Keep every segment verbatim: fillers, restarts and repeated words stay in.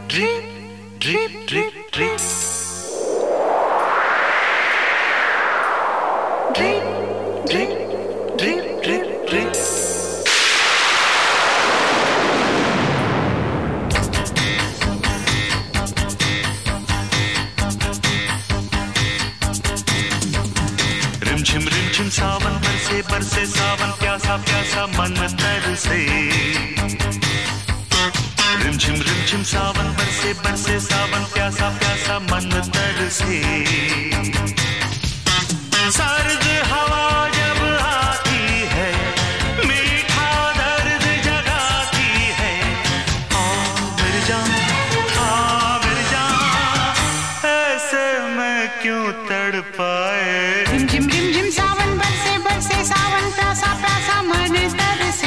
drip, drip, drip, drip. Drip, drip, drip, drip, drip. रिमझिम रिमझिम सावन बरसे बरसे सावन प्यासा प्यासा मन तरसे. रिमझिम रिमझिम सावन बरसे बरसे सावन प्यासा प्यासा मन तरसे. सर्द हवा जब आती है मीठा दर्द जगाती है. आ मेरी जान, आ मेरी जान, ऐसे मैं क्यों तड़पाए. रिमझिम रिमझिम सावन बरसे बरसे सावन प्यासा प्यासा मन तरसे.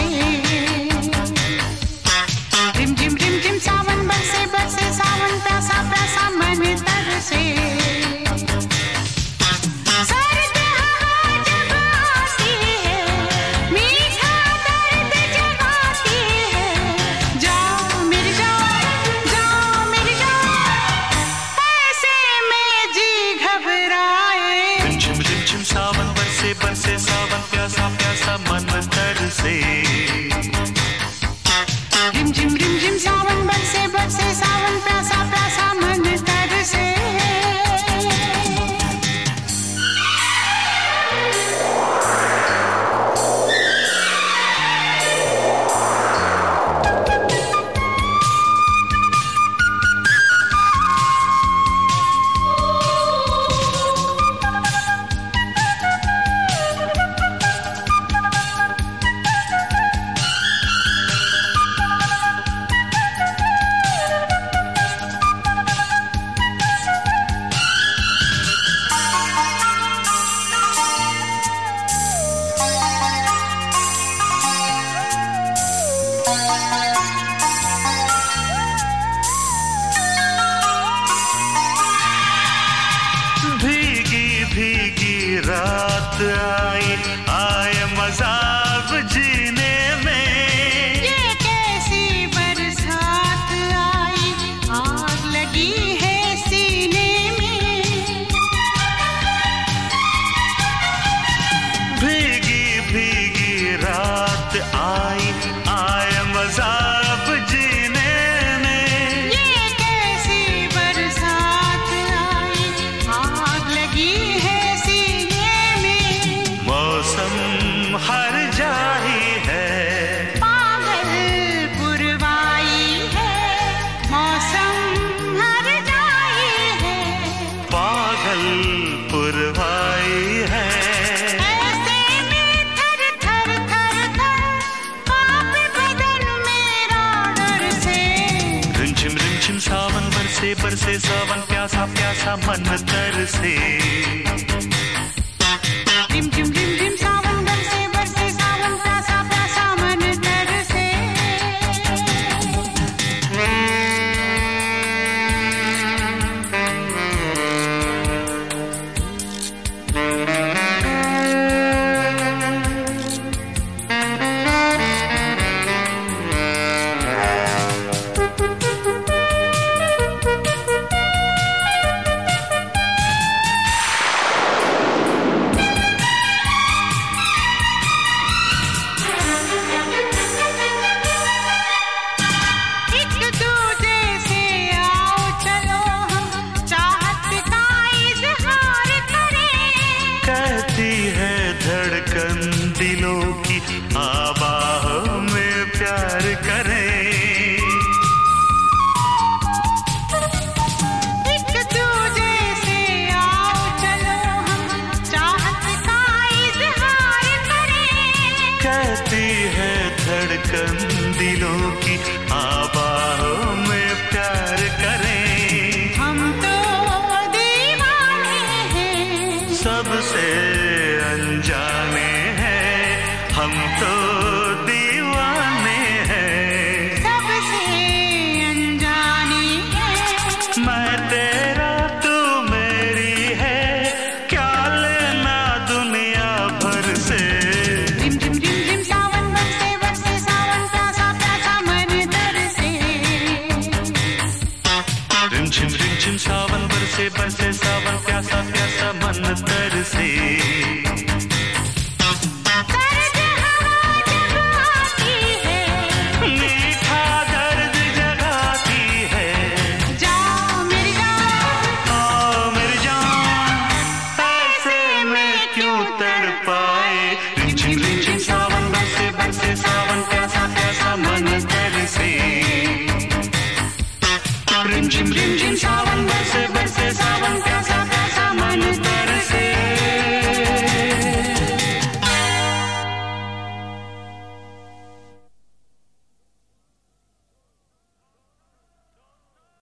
रिमझिम रिमझिम सावन बरसे बरसे सावन प्यासा प्यासा मन तरसे. सर्द हवा जब आती है मीठा दर्द जगाती है. जाओ मेरी जान, जाओ मेरी जान, ऐसे में जी घबराए. रिमझिम रिमझिम सावन बरसे बरसे सावन प्यासा प्यासा मन तरसे. रिमझिम रिमझिम सावन बरसे बरसे सावन प्यासा प्यासा मन तरसे. भीगी भीगी रात आई आए मजाक जीने में. ये कैसी बरसात आई आग लगी है सीने में. भीगी भीगी रात आई आए मजाक जीने में. ये कैसी बरसात आई आग लगी है सीने में. मौसम हर जारी है पागल पुरवाई है. मौसम हर जाई है. पागल पुरवाई है. ऐसे में थर थर थर थर कांपे बदन मेरा डर से. रिमझिम रिमझिम सावन बरसे बरसे सावन प्यासा प्यासा मन तरसे. रिमझिम रिमझिम सावन बरसे बरसे सावन प्यासा प्यासा मन तरसे. बरसे बरसे सावन प्यासा प्यासा मन तरसे। दर्द हवा जब आती है, मीठा दर्द जगाती है। जाओ मेरी जान, आओ मेरी जान, ऐसे में क्यों तड़पाए। रिमझिम रिमझिम सावन बरसे बरसे सावन प्यासा प्यासा मन तरसे। रिमझिम रिमझिम सावन बरसे बरसे सावन